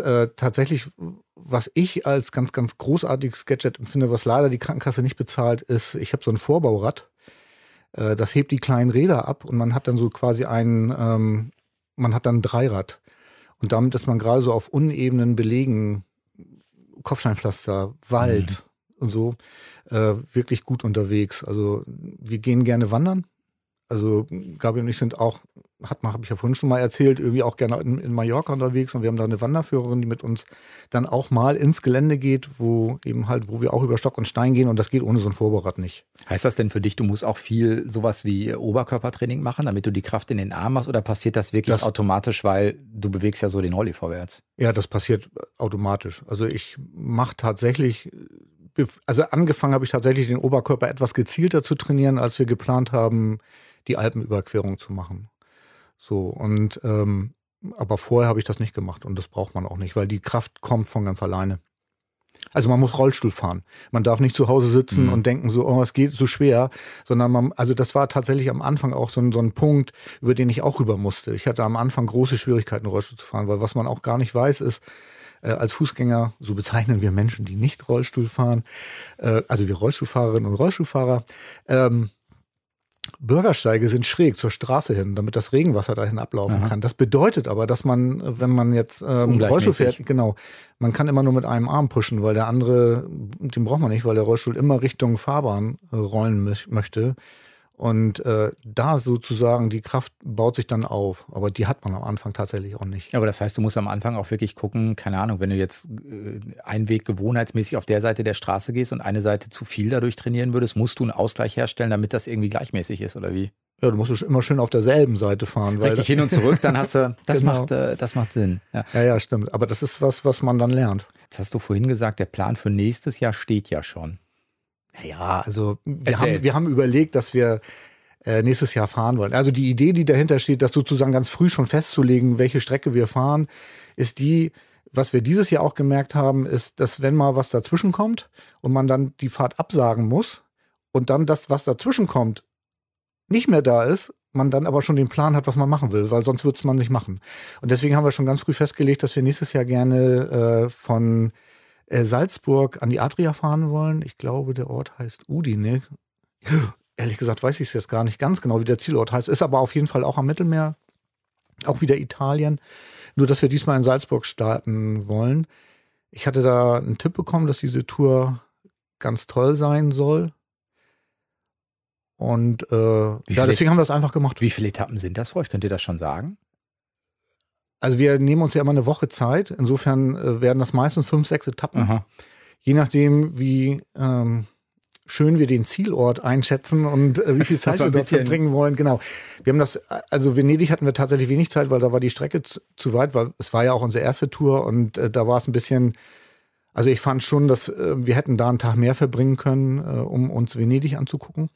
ich als ganz, ganz großartiges Gadget empfinde, was leider die Krankenkasse nicht bezahlt, ist, ich habe so ein Vorbaurad. Das hebt die kleinen Räder ab und man hat dann so quasi man hat dann ein Dreirad. Und damit ist man gerade so auf unebenen Belegen, Kopfsteinpflaster, Wald und so, wirklich gut unterwegs. Also wir gehen gerne wandern. Also Gabi und ich sind auch, habe ich ja vorhin schon mal erzählt, irgendwie auch gerne in Mallorca unterwegs und wir haben da eine Wanderführerin, die mit uns dann auch mal ins Gelände geht, wo wir auch über Stock und Stein gehen und das geht ohne so ein Vorbaurad nicht. Heißt das denn für dich, du musst auch viel sowas wie Oberkörpertraining machen, damit du die Kraft in den Armen hast oder passiert das wirklich automatisch, weil du bewegst ja so den Holly vorwärts? Ja, das passiert automatisch. Also ich mache tatsächlich, angefangen habe ich tatsächlich den Oberkörper etwas gezielter zu trainieren, als wir geplant haben, die Alpenüberquerung zu machen. So, und aber vorher habe ich das nicht gemacht und das braucht man auch nicht, weil die Kraft kommt von ganz alleine. Also man muss Rollstuhl fahren. Man darf nicht zu Hause sitzen und denken so, oh, es geht so schwer, sondern das war tatsächlich am Anfang auch so ein Punkt, über den ich auch rüber musste. Ich hatte am Anfang große Schwierigkeiten, Rollstuhl zu fahren, weil was man auch gar nicht weiß, ist, als Fußgänger, so bezeichnen wir Menschen, die nicht Rollstuhl fahren, also wir Rollstuhlfahrerinnen und Rollstuhlfahrer, Bürgersteige sind schräg zur Straße hin, damit das Regenwasser dahin ablaufen kann. Das bedeutet aber, dass man, wenn man jetzt Rollstuhl fährt, man kann immer nur mit einem Arm pushen, weil der andere, den braucht man nicht, weil der Rollstuhl immer Richtung Fahrbahn rollen möchte. Und da sozusagen die Kraft baut sich dann auf. Aber die hat man am Anfang tatsächlich auch nicht. Aber das heißt, du musst am Anfang auch wirklich gucken, keine Ahnung, wenn du jetzt einen Weg gewohnheitsmäßig auf der Seite der Straße gehst und eine Seite zu viel dadurch trainieren würdest, musst du einen Ausgleich herstellen, damit das irgendwie gleichmäßig ist, oder wie? Ja, du musst immer schön auf derselben Seite fahren. Richtig, hin und zurück, dann hast du, das macht Sinn. Ja, stimmt. Aber das ist was man dann lernt. Jetzt hast du vorhin gesagt, der Plan für nächstes Jahr steht ja schon. Ja, also wir haben überlegt, dass wir nächstes Jahr fahren wollen. Also die Idee, die dahinter steht, das sozusagen ganz früh schon festzulegen, welche Strecke wir fahren, ist die, was wir dieses Jahr auch gemerkt haben, ist, dass wenn mal was dazwischen kommt und man dann die Fahrt absagen muss und dann das, was dazwischen kommt, nicht mehr da ist, man dann aber schon den Plan hat, was man machen will, weil sonst würde es man nicht machen. Und deswegen haben wir schon ganz früh festgelegt, dass wir nächstes Jahr gerne von Salzburg an die Adria fahren wollen. Ich glaube, der Ort heißt Udine. Ehrlich gesagt weiß ich es jetzt gar nicht ganz genau, wie der Zielort heißt. Ist aber auf jeden Fall auch am Mittelmeer, auch wieder Italien. Nur, dass wir diesmal in Salzburg starten wollen. Ich hatte da einen Tipp bekommen, dass diese Tour ganz toll sein soll. Und deswegen haben wir es einfach gemacht. Wie viele Etappen sind das für euch? Könnt ihr das schon sagen? Also wir nehmen uns ja immer eine Woche Zeit. Insofern werden das meistens 5, 6 Etappen. Aha. Je nachdem, wie schön wir den Zielort einschätzen und wie viel Zeit wir dort verbringen wollen. Genau. Wir haben das, also Venedig hatten wir tatsächlich wenig Zeit, weil da war die Strecke zu weit, weil es war ja auch unsere erste Tour und da war es ein bisschen, also ich fand schon, dass wir hätten da einen Tag mehr verbringen können, um uns Venedig anzugucken.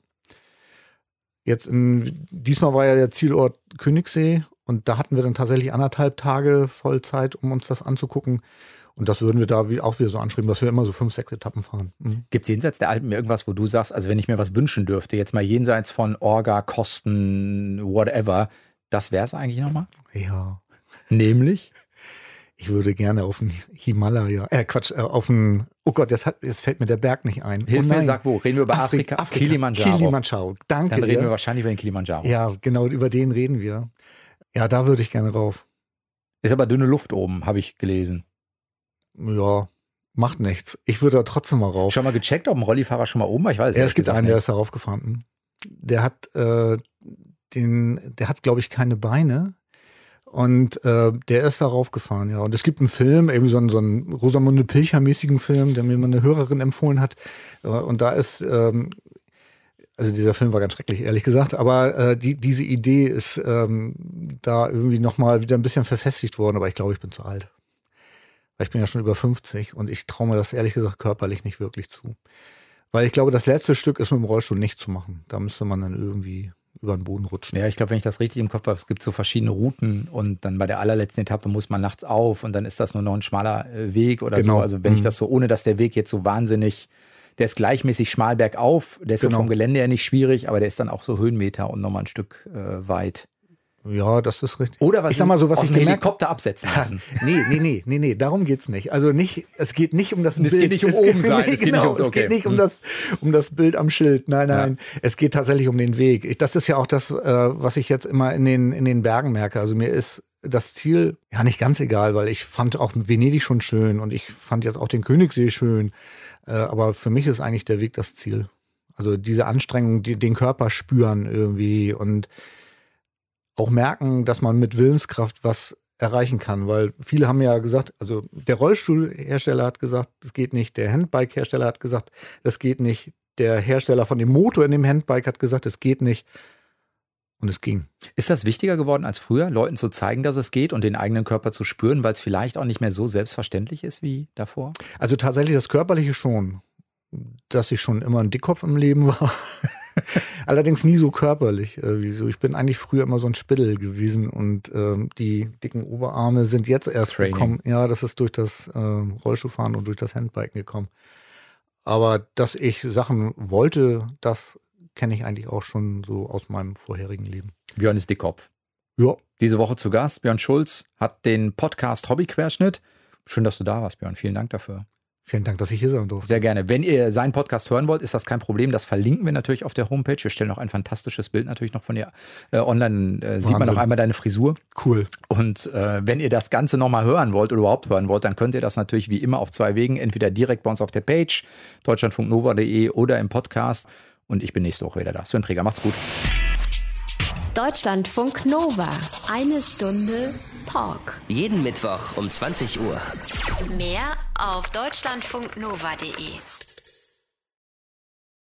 Diesmal war ja der Zielort Königssee und da hatten wir dann tatsächlich 1,5 Tage Vollzeit, um uns das anzugucken. Und das würden wir da auch wieder so anschreiben, dass wir immer so 5, 6 Etappen fahren. Mhm. Gibt es jenseits der Alpen irgendwas, wo du sagst, also wenn ich mir was wünschen dürfte, jetzt mal jenseits von Orga, Kosten, whatever, das wäre es eigentlich nochmal? Ja. Nämlich? Ich würde gerne auf den Himalaya, auf den, oh Gott, jetzt fällt mir der Berg nicht ein. Hilf mir, sag wo, reden wir über Afrika? Kilimanjaro. Kilimanjaro, danke. Dann reden wir wahrscheinlich über den Kilimanjaro. Ja, genau, über den reden wir. Ja, da würde ich gerne rauf. Ist aber dünne Luft oben, habe ich gelesen. Ja, macht nichts. Ich würde da trotzdem mal rauf. Schon mal gecheckt, ob ein Rollifahrer schon mal oben war? Ich weiß ja, es gibt einen, der ist da raufgefahren. Der hat, glaube ich, keine Beine. Und der ist darauf gefahren, ja. Und es gibt einen Film, irgendwie so einen Rosamunde Pilcher-mäßigen Film, der mir mal eine Hörerin empfohlen hat. Und da ist, also dieser Film war ganz schrecklich, ehrlich gesagt, aber diese Idee ist da irgendwie nochmal wieder ein bisschen verfestigt worden. Aber ich glaube, ich bin zu alt. Weil ich bin ja schon über 50 und ich traue mir das ehrlich gesagt körperlich nicht wirklich zu. Weil ich glaube, das letzte Stück ist mit dem Rollstuhl nicht zu machen. Da müsste man dann irgendwie über den Boden rutschen. Ja, ich glaube, wenn ich das richtig im Kopf habe, es gibt so verschiedene Routen und dann bei der allerletzten Etappe muss man nachts auf und dann ist das nur noch ein schmaler Weg oder so. Also wenn ich das so, ohne dass der Weg jetzt so wahnsinnig, der ist gleichmäßig schmal bergauf, der ist so vom Gelände her nicht schwierig, aber der ist dann auch so Höhenmeter und nochmal ein Stück weit. Ja, das ist richtig. Oder was ich sag mal so, was aus ich dem Helikopter absetzen lassen. Nee, darum geht's nicht. Also es geht nicht um das Bild. Es geht nicht um oben sein. Es geht nicht um das Bild am Schild. Nein. Ja. Es geht tatsächlich um den Weg. Das ist ja auch das, was ich jetzt immer in den Bergen merke. Also mir ist das Ziel ja nicht ganz egal, weil ich fand auch Venedig schon schön und ich fand jetzt auch den Königssee schön. Aber für mich ist eigentlich der Weg das Ziel. Also diese Anstrengung, den Körper spüren irgendwie und auch merken, dass man mit Willenskraft was erreichen kann, weil viele haben ja gesagt, also der Rollstuhlhersteller hat gesagt, das geht nicht, der Handbike-Hersteller hat gesagt, das geht nicht, der Hersteller von dem Motor in dem Handbike hat gesagt, es geht nicht und es ging. Ist das wichtiger geworden als früher, Leuten zu zeigen, dass es geht und den eigenen Körper zu spüren, weil es vielleicht auch nicht mehr so selbstverständlich ist wie davor? Also tatsächlich das Körperliche schon, dass ich schon immer ein Dickkopf im Leben war. Allerdings nie so körperlich. Ich bin eigentlich früher immer so ein Spittel gewesen und die dicken Oberarme sind jetzt erst gekommen. Ja, das ist durch das Rollstuhlfahren und durch das Handbiken gekommen. Aber dass ich Sachen wollte, das kenne ich eigentlich auch schon so aus meinem vorherigen Leben. Björn ist Dickkopf. Ja. Diese Woche zu Gast, Björn Schulz hat den Podcast Hobbyquerschnitt. Schön, dass du da warst, Björn. Vielen Dank dafür. Vielen Dank, dass ich hier sein durfte. Sehr gerne. Wenn ihr seinen Podcast hören wollt, ist das kein Problem. Das verlinken wir natürlich auf der Homepage. Wir stellen auch ein fantastisches Bild natürlich noch von dir online. Sieht man noch einmal deine Frisur. Cool. Und wenn ihr das Ganze nochmal hören wollt oder überhaupt hören wollt, dann könnt ihr das natürlich wie immer auf 2 Wegen. Entweder direkt bei uns auf der Page, deutschlandfunknova.de oder im Podcast. Und ich bin nächste Woche wieder da. Sven Träger, macht's gut. Deutschlandfunk Nova. 1 Stunde Talk. Jeden Mittwoch um 20 Uhr. Mehr auf deutschlandfunknova.de.